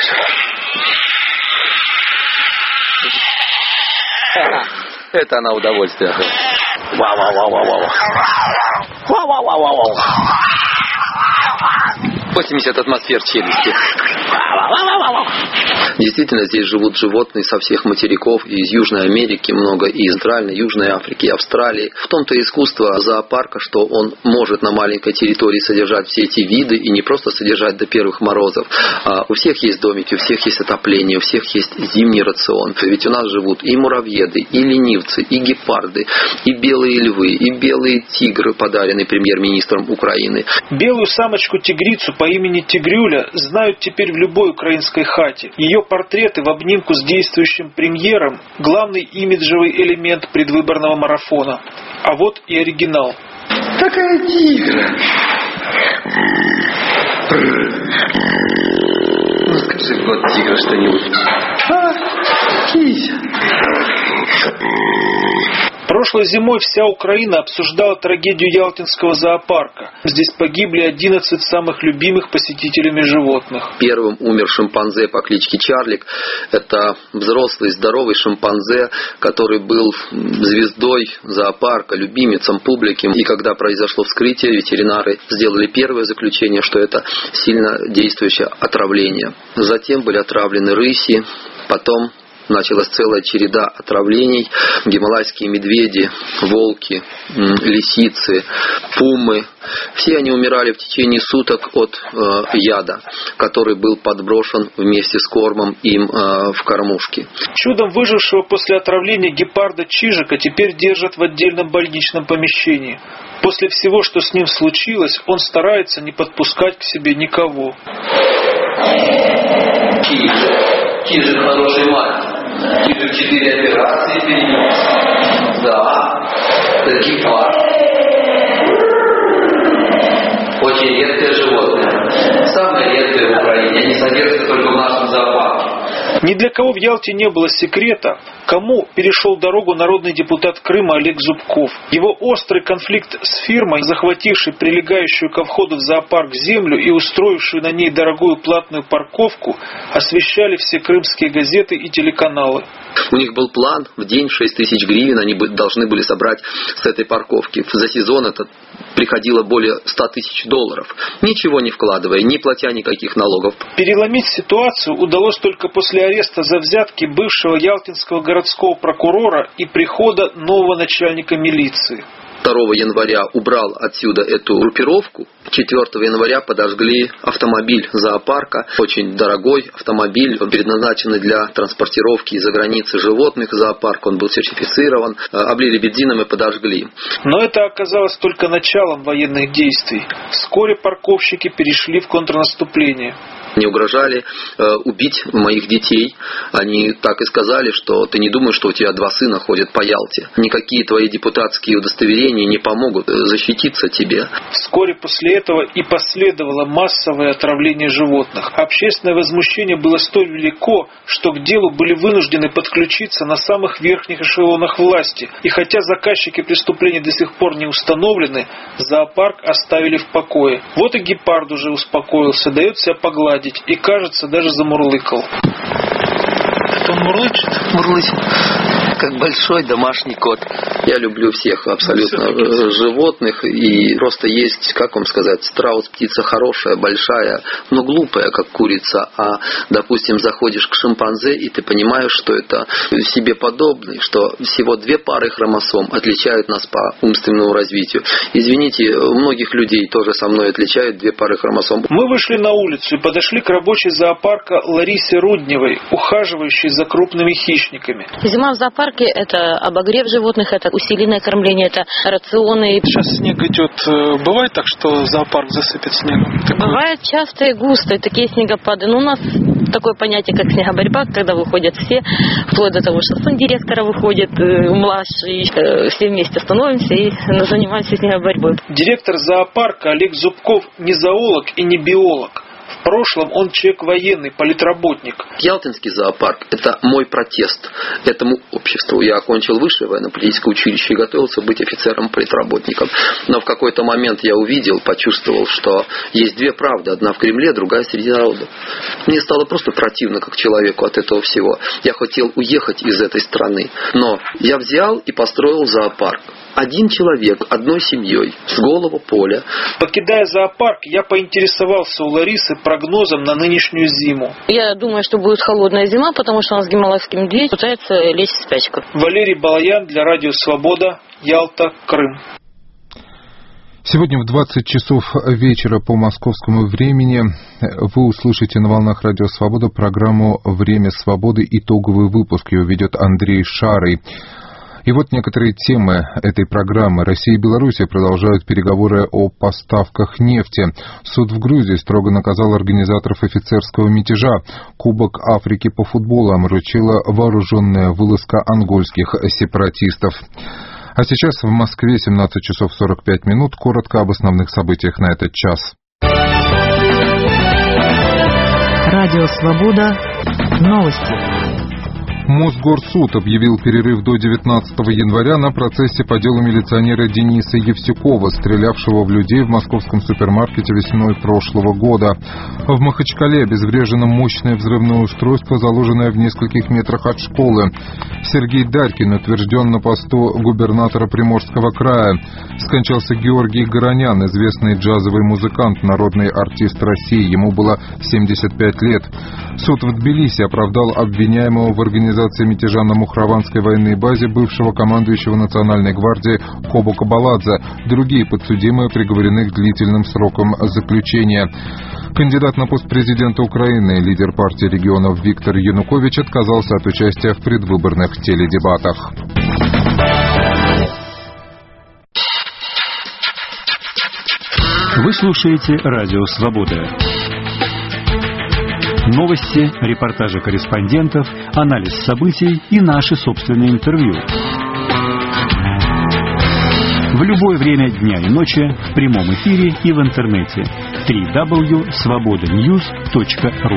Это она удовольствие. Вау-вау-вау-вау-вау. Вау-вау-вау-вау. 80 атмосфер челюсти. Действительно, здесь живут животные со всех материков, и из Южной Америки много, и из Центральной, Южной Африки, Австралии. В том-то и искусство зоопарка, что он может на маленькой территории содержать все эти виды, и не просто содержать до первых морозов. У всех есть домики, у всех есть отопление, у всех есть зимний рацион. Ведь у нас живут и муравьеды, и ленивцы, и гепарды, и белые львы, и белые тигры, подаренные премьер-министром Украины. Белую самочку-тигрицу по имени Тигрюля знают теперь в любой украинской хате. Ее портреты в обнимку с действующим премьером – главный имиджевый элемент предвыборного марафона. А вот и оригинал. Такая тигра. Ну скажи, вот тигра что-нибудь. Кися. Прошлой зимой вся Украина обсуждала трагедию ялтинского зоопарка. Здесь погибли 11 самых любимых посетителями животных. Первым умер шимпанзе по кличке Чарлик. Это взрослый здоровый шимпанзе, который был звездой зоопарка, любимицем публики. И когда произошло вскрытие, ветеринары сделали первое заключение, что это сильно действующее отравление. Затем были отравлены рыси, потом началась целая череда отравлений. Гималайские медведи, волки, лисицы, пумы. Все они умирали в течение суток от яда, который был подброшен вместе с кормом им в кормушки. Чудом выжившего после отравления гепарда Чижика теперь держат в отдельном больничном помещении. После всего, что с ним случилось, он старается не подпускать к себе никого. Чижик хороший мальчик. Чижик 4 операции перенес. Да, это гепард. Очень редкое животное. Самое редкое в Украине. Они содержатся только в нашем зоопарке. Ни для кого в Ялте не было секрета, кому перешел дорогу народный депутат Крыма Олег Зубков. Его острый конфликт с фирмой, захватившей прилегающую ко входу в зоопарк землю и устроившую на ней дорогую платную парковку, освещали все крымские газеты и телеканалы. У них был план, в день 6 тысяч гривен они должны были собрать с этой парковки. За сезон это приходило более 100 тысяч долларов, ничего не вкладывая, не платя никаких налогов. Переломить ситуацию удалось только после ареста за взятки бывшего ялтинского городского прокурора и прихода нового начальника милиции. 2 января убрал отсюда эту группировку. 4 января подожгли автомобиль зоопарка. Очень дорогой автомобиль, предназначенный для транспортировки из-за границы животных в зоопарк. Он был сертифицирован. Облили бензином и подожгли. Но это оказалось только началом военных действий. Вскоре парковщики перешли в контрнаступление. Мне угрожали убить моих детей. Они так и сказали, что ты не думаешь, что у тебя 2 сына ходят по Ялте. Никакие твои депутатские удостоверения не помогут защититься тебе. Вскоре после этого и последовало массовое отравление животных. Общественное возмущение было столь велико, что к делу были вынуждены подключиться на самых верхних эшелонах власти. И хотя заказчики преступления до сих пор не установлены, зоопарк оставили в покое. Вот и гепард уже успокоился, дает себя погладить. И, кажется, даже замурлыкал. Это он мурлычет? Мурлычет, как большой домашний кот. Я люблю всех абсолютно животных. И просто есть, как вам сказать, страус птица хорошая, большая, но глупая, как курица. А, допустим, заходишь к шимпанзе, и ты понимаешь, что это себе подобный, что всего 2 пары хромосом отличают нас по умственному развитию. Извините, у многих людей тоже со мной отличают 2 пары хромосом. Мы вышли на улицу и подошли к рабочей зоопарка Ларисе Рудневой, ухаживающей за крупными хищниками. Зима в зоопарке – это обогрев животных, это усиленное кормление, это рационы. Сейчас снег идет. Бывает так, что зоопарк засыпет снегом? Бывает часто и густо, и такие снегопады. Но у нас такое понятие, как снегоборьба, когда выходят все, вплоть до того, что сын директора выходит, младший, все вместе становимся и занимаемся снегоборьбой. Директор зоопарка Олег Зубков не зоолог и не биолог. В прошлом он человек военный, политработник. Ялтинский зоопарк – это мой протест этому обществу. Я окончил высшее военно-политическое училище и готовился быть офицером-политработником. Но в какой-то момент я увидел, почувствовал, что есть 2 правды. Одна в Кремле, другая среди народа. Мне стало просто противно как человеку от этого всего. Я хотел уехать из этой страны. Но я взял и построил зоопарк. 1 человек, 1 семьей, с голого поля. Покидая зоопарк, я поинтересовался у Ларисы прогнозом на нынешнюю зиму. Я думаю, что будет холодная зима, потому что у нас гималайский медведь пытается лечь в спячку. Валерий Балаян для Радио Свобода, Ялта, Крым. Сегодня в 20 часов вечера по московскому времени вы услышите на волнах Радио Свобода программу «Время свободы». Итоговый выпуск ее ведет Андрей Шарый. И вот некоторые темы этой программы. Россия и Белоруссия продолжают переговоры о поставках нефти. Суд в Грузии строго наказал организаторов офицерского мятежа. Кубок Африки по футболу омрачила вооруженная вылазка ангольских сепаратистов. А сейчас в Москве 17 часов 45 минут. Коротко об основных событиях на этот час. Радио Свобода. Новости. Мосгорсуд объявил перерыв до 19 января на процессе по делу милиционера Дениса Евсюкова, стрелявшего в людей в московском супермаркете весной прошлого года. В Махачкале обезврежено мощное взрывное устройство, заложенное в нескольких метрах от школы. Сергей Дарькин утвержден на посту губернатора Приморского края. Скончался Георгий Горонян, известный джазовый музыкант, народный артист России. Ему было 75 лет. Суд в Тбилиси оправдал обвиняемого в организации организации мятежа на Мухраванской военной базе бывшего командующего Национальной гвардии Кобу Кабаладзе. Другие подсудимые приговорены к длительным срокам заключения. Кандидат на пост президента Украины, лидер партии регионов Виктор Янукович отказался от участия в предвыборных теледебатах. Вы слушаете Радио Свобода. Новости, репортажи корреспондентов, анализ событий и наши собственные интервью. В любое время дня и ночи, в прямом эфире и в интернете. www.svobodanews.ru.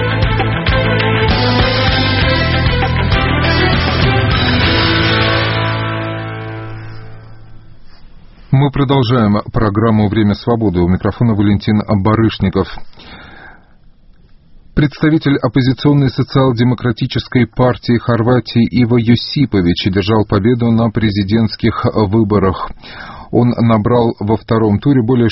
Мы продолжаем программу «Время свободы». У микрофона Валентин Барышников. Представитель оппозиционной социал-демократической партии Хорватии Иво Юсипович одержал победу на президентских выборах. Он набрал во втором туре более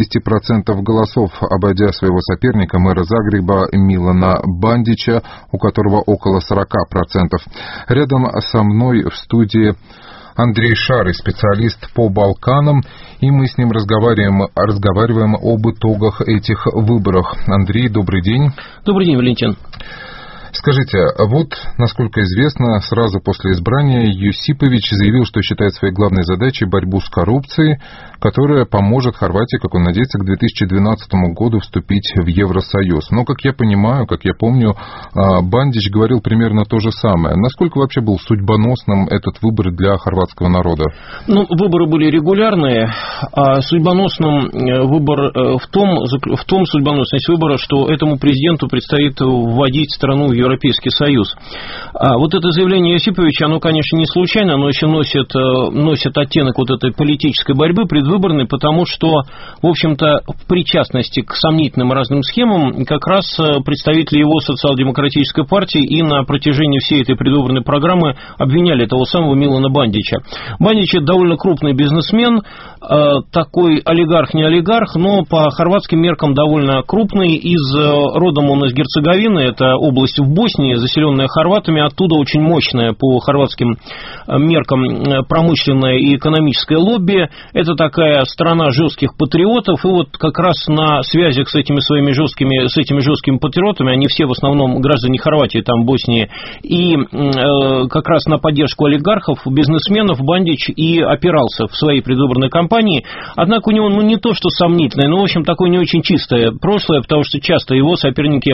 60% голосов, обойдя своего соперника, мэра Загреба Милана Бандича, у которого около 40%. Рядом со мной в студии Андрей Шарый, специалист по Балканам, и мы с ним разговариваем об итогах этих выборов. Андрей, добрый день. Добрый день, Валентин. Скажите, вот, насколько известно, сразу после избрания Юсипович заявил, что считает своей главной задачей борьбу с коррупцией, которая поможет Хорватии, как он надеется, к 2012 году вступить в Евросоюз. Но, как я понимаю, как я помню, Бандич говорил примерно то же самое. Насколько вообще был судьбоносным этот выбор для хорватского народа? Ну, выборы были регулярные, а судьбоносным выбор в том судьбоносность выбора, что этому президенту предстоит вводить страну в Европейский Союз. А вот это заявление Юсиповича, оно, конечно, не случайно, оно еще носит оттенок вот этой политической борьбы предвыборной, потому что, в общем-то, в причастности к сомнительным разным схемам как раз представители его социал-демократической партии и на протяжении всей этой предвыборной программы обвиняли того самого Милана Бандича. Бандич – это довольно крупный бизнесмен, такой олигарх, не олигарх, но по хорватским меркам довольно крупный, родом он из Герцеговины, это область в Боснии, заселенная хорватами, оттуда очень мощная по хорватским меркам промышленное и экономическое лобби. Это такая страна жестких патриотов, и вот как раз на связях с этими жесткими патриотами, они все в основном граждане Хорватии, там, Боснии, и как раз на поддержку олигархов, бизнесменов Бандич и опирался в своей предвыборной кампании. Однако у него, не то что сомнительное, но, в общем, такое не очень чистое прошлое, потому что часто его соперники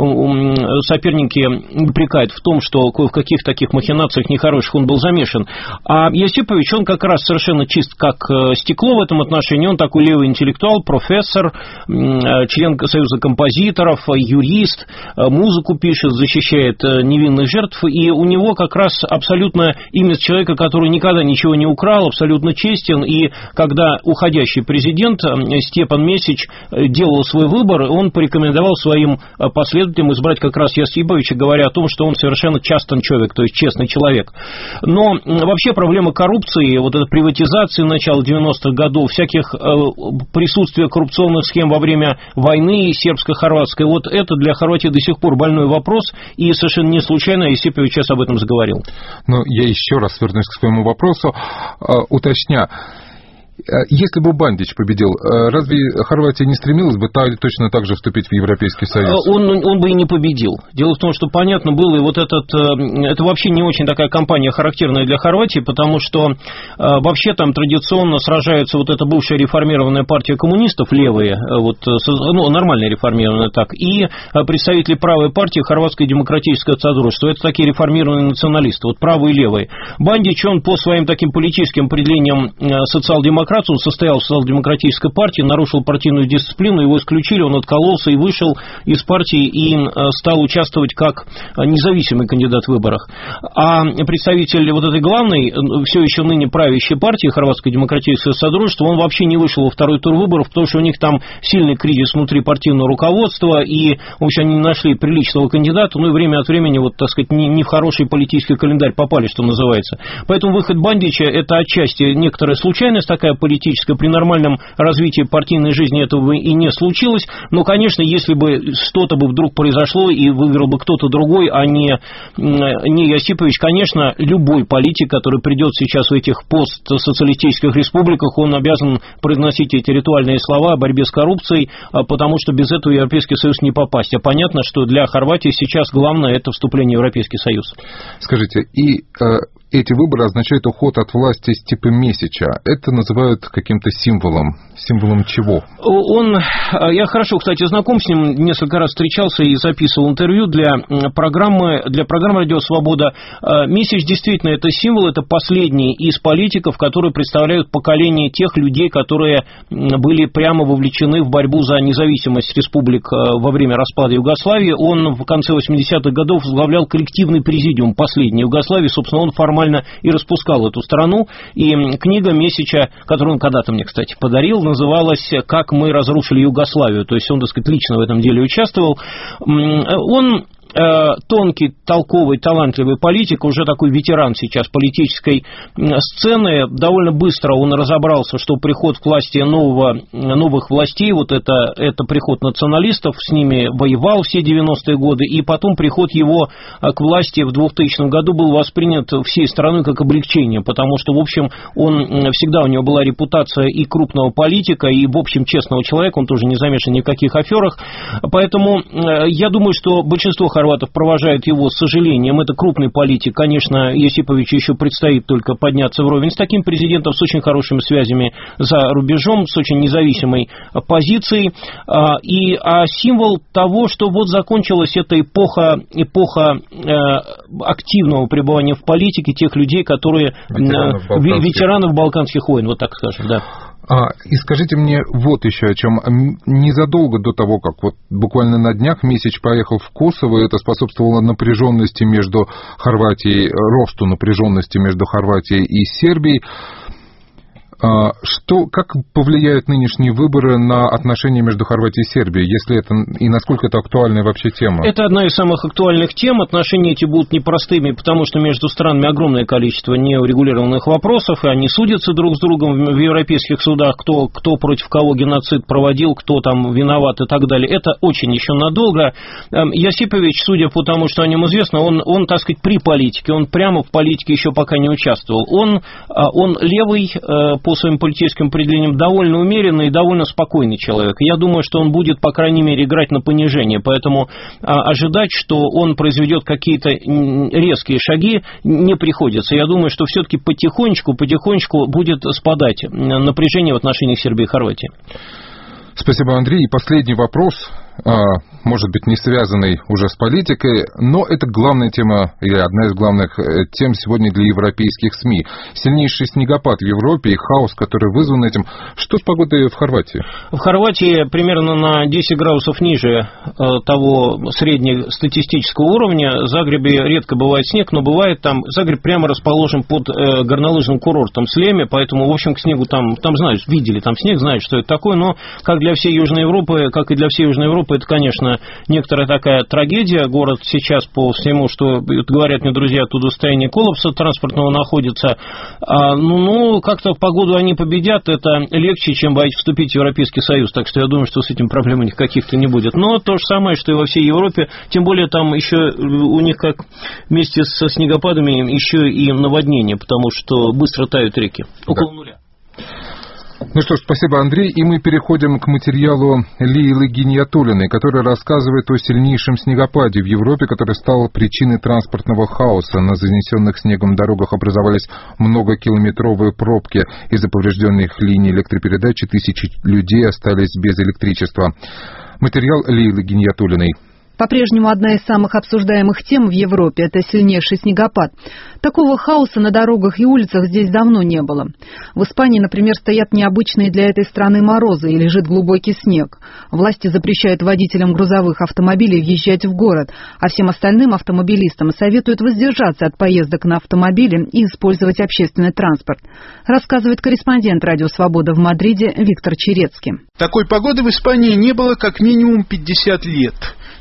упрекают в том, что в каких таких махинациях нехороших он был замешан. А Юсипович, он как раз совершенно чист, как стекло в этом отношении. Он такой левый интеллектуал, профессор, член Союза композиторов, юрист, музыку пишет, защищает невинных жертв. И у него как раз абсолютно имидж человека, который никогда ничего не украл, абсолютно честен. И когда уходящий президент Степан Месич делал свой выбор, он порекомендовал своим последователям избрать как раз Юсиповича, говоря о том, что он совершенно частный человек, то есть честный человек. Но вообще проблема коррупции, вот эта приватизация начала 90-х годов, всяких присутствия коррупционных схем во время войны сербско-хорватской, вот это для Хорватии до сих пор больной вопрос, и совершенно не случайно Юсипович сейчас об этом заговорил. Но я еще раз вернусь к своему вопросу, уточня. Если бы Бандич победил, разве Хорватия не стремилась бы точно так же вступить в Европейский Союз? Он бы и не победил. Дело в том, что понятно было, и вот это вообще не очень такая кампания характерная для Хорватии, потому что вообще там традиционно сражаются вот эта бывшая реформированная партия коммунистов, левые, нормально реформированная так, и представители правой партии Хорватское демократическое содружество. Это такие реформированные националисты, вот правые и левые. Бандич, он по своим таким политическим определениям социал-демократ, он состоял в социал-демократической партии, нарушил партийную дисциплину, его исключили, он откололся и вышел из партии и стал участвовать как независимый кандидат в выборах. А представитель вот этой главной, все еще ныне правящей партии, Хорватское демократическое содружество, он вообще не вышел во второй тур выборов, потому что у них там сильный кризис внутри партийного руководства, и, в общем, они не нашли приличного кандидата, ну и время от времени, вот, так сказать, не в хороший политический календарь попали, что называется. Поэтому выход Бандича – это отчасти некоторая случайность такая, политическое. При нормальном развитии партийной жизни этого бы и не случилось. Но, конечно, если бы что-то бы вдруг произошло и выиграл бы кто-то другой, а не Осипович, конечно, любой политик, который придет сейчас в этих постсоциалистических республиках, он обязан произносить эти ритуальные слова о борьбе с коррупцией, потому что без этого в Европейский Союз не попасть. А понятно, что для Хорватии сейчас главное – это вступление в Европейский Союз. Скажите, и эти выборы означают уход от власти Стипы Месича. Это называют каким-то символом. Символом чего? Я хорошо, кстати, знаком с ним, несколько раз встречался и записывал интервью для программы «Радио Свобода». Месич действительно это символ, это последний из политиков, которые представляют поколение тех людей, которые были прямо вовлечены в борьбу за независимость республик во время распада Югославии. Он в конце 80-х годов возглавлял коллективный президиум последней Югославии, собственно, он формально и распускал эту страну. И книга Месича, которую он когда-то мне, кстати, подарил, называлась «Как мы разрушили Югославию». То есть он, так сказать, лично в этом деле участвовал. Он тонкий, толковый, талантливый политик, уже такой ветеран сейчас политической сцены. Довольно быстро он разобрался, что приход к власти новых властей, вот это приход националистов, с ними воевал все 90-е годы, и потом приход его к власти в 2000 году был воспринят всей страной как облегчение, потому что, в общем, всегда у него была репутация и крупного политика, и, в общем, честного человека, он тоже не замешан ни в каких аферах, поэтому я думаю, что большинство хорватов провожает его с сожалением. Это крупный политик. Конечно, Осиповичу еще предстоит только подняться вровень с таким президентом, с очень хорошими связями за рубежом, с очень независимой позицией. А символ того, что вот закончилась эта эпоха активного пребывания в политике тех людей, которые ветеранов Балканских войн, вот так скажем, да. И скажите мне вот еще о чем. Незадолго до того, как вот буквально на днях Месич поехал в Косово, это способствовало напряженности между Хорватией, росту напряженности между Хорватией и Сербией. Как повлияют нынешние выборы на отношения между Хорватией и Сербией, если это и насколько это актуальная вообще тема? Это одна из самых актуальных тем. Отношения эти будут непростыми, потому что между странами огромное количество неурегулированных вопросов, и они судятся друг с другом в европейских судах, кто против кого геноцид проводил, кто там виноват и так далее. Это очень еще надолго. Осипович, судя по тому, что о нем известно, он, так сказать, при политике, он прямо в политике еще пока не участвовал. Он левый, по своим политическим определениям, довольно умеренный и довольно спокойный человек. Я думаю, что он будет, по крайней мере, играть на понижение, поэтому ожидать, что он произведет какие-то резкие шаги, не приходится. Я думаю, что все-таки потихонечку будет спадать напряжение в отношениях Сербии и Хорватии. Спасибо, Андрей. И последний вопрос, может быть, не связанный уже с политикой, но это главная тема, или одна из главных тем сегодня для европейских СМИ. Сильнейший снегопад в Европе и хаос, который вызван этим. Что с погодой в Хорватии? В Хорватии примерно на 10 градусов ниже того среднестатистического уровня. В Загребе редко бывает снег, но бывает там. Загреб прямо расположен под горнолыжным курортом Слеме, поэтому, в общем, к снегу там знают, видели там снег, знают, что это такое, но как и для всей Южной Европы, это, конечно, некоторая такая трагедия. Город сейчас, по всему, что говорят мне друзья, оттуда в состоянии коллапса транспортного находится. Как-то в погоду они победят, это легче, чем вступить в Европейский Союз. Так что я думаю, что с этим проблем у них каких-то не будет. Но то же самое, что и во всей Европе. Тем более там еще у них, как вместе со снегопадами, еще и наводнение, потому что быстро тают реки. Около нуля. Ну что ж, спасибо, Андрей. И мы переходим к материалу Лейлы Гиниятуллиной, которая рассказывает о сильнейшем снегопаде в Европе, который стал причиной транспортного хаоса. На занесенных снегом дорогах образовались многокилометровые пробки. Из-за поврежденных линий электропередачи тысячи людей остались без электричества. Материал Лейлы Гиниятуллиной. По-прежнему одна из самых обсуждаемых тем в Европе – это сильнейший снегопад. Такого хаоса на дорогах и улицах здесь давно не было. В Испании, например, стоят необычные для этой страны морозы и лежит глубокий снег. Власти запрещают водителям грузовых автомобилей въезжать в город, а всем остальным автомобилистам советуют воздержаться от поездок на автомобиле и использовать общественный транспорт. Рассказывает корреспондент «Радио Свобода» в Мадриде Виктор Черецкий. Такой погоды в Испании не было как минимум 50 лет.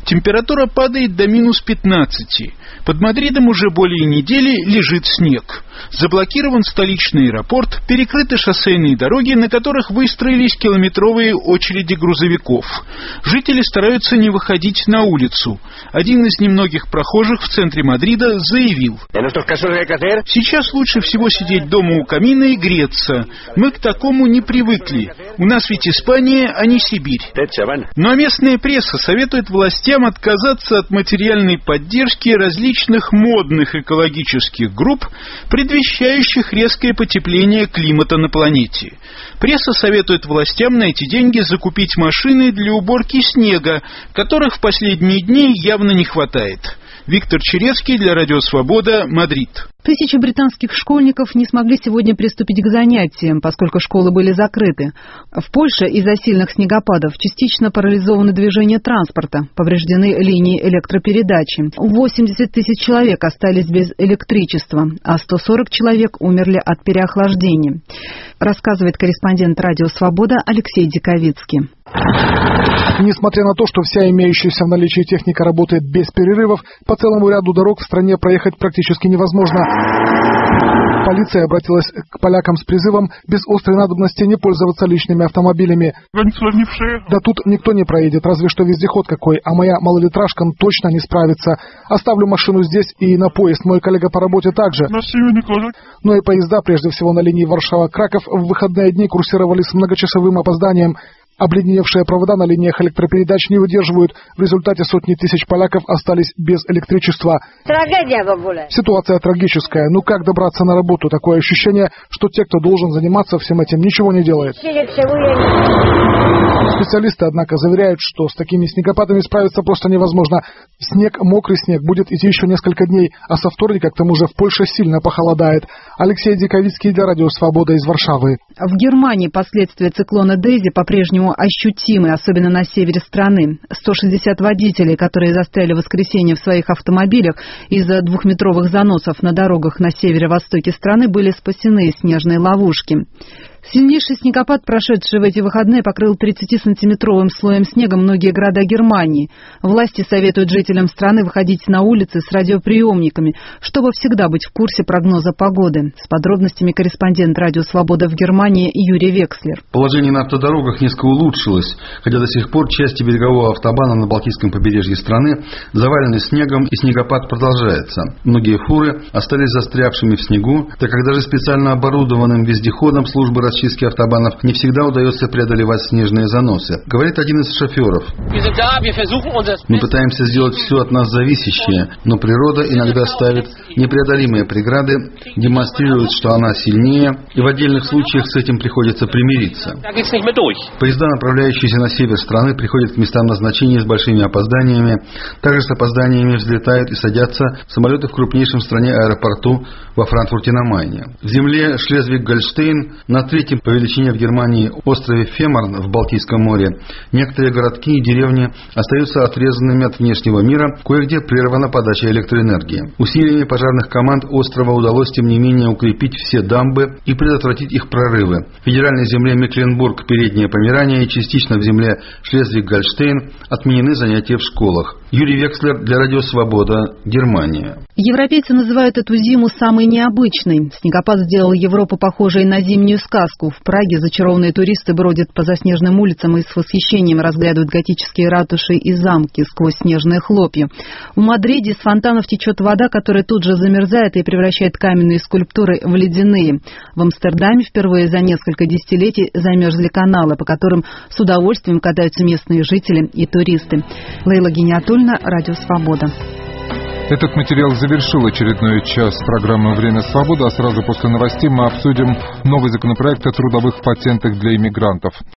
Температура падает до минус 15. Под Мадридом уже более недели лежит снег. Заблокирован столичный аэропорт, перекрыты шоссейные дороги, на которых выстроились километровые очереди грузовиков. Жители стараются не выходить на улицу. Один из немногих прохожих в центре Мадрида заявил: «Сейчас лучше всего сидеть дома у камина и греться. Мы к такому не привыкли. У нас ведь Испания, а не Сибирь». Но местная пресса советует властям отказаться от материальной поддержки различных модных экологических групп, предвещающих резкое потепление климата на планете. Пресса советует властям на эти деньги закупить машины для уборки снега, которых в последние дни явно не хватает. Виктор Черецкий для Радио Свобода, Мадрид. Тысячи британских школьников не смогли сегодня приступить к занятиям, поскольку школы были закрыты. В Польше из-за сильных снегопадов частично парализовано движение транспорта, повреждены линии электропередачи. 80 тысяч человек остались без электричества, а 140 человек умерли от переохлаждения. Рассказывает корреспондент Радио Свобода Алексей Диковицкий. Несмотря на то, что вся имеющаяся в наличии техника работает без перерывов, по целому ряду дорог в стране проехать практически невозможно. Полиция обратилась к полякам с призывом без острой надобности не пользоваться личными автомобилями. Да тут никто не проедет, разве что вездеход какой, а моя малолитражка точно не справится. Оставлю машину здесь и на поезд, мой коллега по работе также. Но и поезда, прежде всего на линии Варшава-Краков, в выходные дни курсировали с многочасовым опозданием. Обледеневшие провода на линиях электропередач не выдерживают. В результате сотни тысяч поляков остались без электричества. Ситуация трагическая. Ну как добраться на работу? Такое ощущение, что те, кто должен заниматься всем этим, ничего не делают. Специалисты, однако, заверяют, что с такими снегопадами справиться просто невозможно. Снег, мокрый снег, будет идти еще несколько дней, а со вторника к тому же в Польше сильно похолодает. Алексей Диковицкий для Радио Свобода из Варшавы. В Германии последствия циклона Дейзи по-прежнему ощутимы, особенно на севере страны. 160 водителей, которые застряли в воскресенье в своих автомобилях из-за двухметровых заносов на дорогах на северо-востоке страны, были спасены из снежной ловушки. Сильнейший снегопад, прошедший в эти выходные, покрыл 30-сантиметровым слоем снега многие города Германии. Власти советуют жителям страны выходить на улицы с радиоприемниками, чтобы всегда быть в курсе прогноза погоды. С подробностями корреспондент Радио Свобода в Германии Юрий Векслер. Положение на автодорогах несколько улучшилось, хотя до сих пор части берегового автобана на Балтийском побережье страны завалены снегом, и снегопад продолжается. Многие фуры остались застрявшими в снегу, так как даже специально оборудованным вездеходом службы расчистки автобанов не всегда удается преодолевать снежные заносы. Говорит один из шоферов: «Мы пытаемся сделать все от нас зависящее, но природа иногда ставит непреодолимые преграды, демонстрирует, что она сильнее, и в отдельных случаях с этим приходится примириться». Поезда, направляющиеся на север страны, приходят к местам назначения с большими опозданиями. Также с опозданиями взлетают и садятся самолеты в крупнейшем в стране аэропорту во Франкфурте на Майне. В земле Шлезвиг-Гольштейн, на третьем по величине в Германии острове Фемерн в Балтийском море, некоторые городки и деревни остаются отрезанными от внешнего мира, кое-где прервана подача электроэнергии. Усилиями пожарных команд острова удалось, тем не менее, укрепить все дамбы и предотвратить их прорывы. В федеральной земле Мекленбург, Переднее Померание и частично в земле Шлезвиг-Гольштейн отменены занятия в школах. Юрий Векслер для Радио Свобода, Германия. Европейцы называют эту зиму самой необычной. Снегопад сделал Европу похожей на зимнюю сказку. В Праге зачарованные туристы бродят по заснеженным улицам и с восхищением разглядывают готические ратуши и замки сквозь снежные хлопья. В Мадриде из фонтанов течет вода, которая тут же замерзает и превращает каменные скульптуры в ледяные. В Амстердаме впервые за несколько десятилетий замерзли каналы, по которым с удовольствием катаются местные жители и туристы. Лейла Гениатульна, Радио Свобода. Этот материал завершил очередной час программы «Время свободы», а сразу после новостей мы обсудим новый законопроект о трудовых патентах для иммигрантов.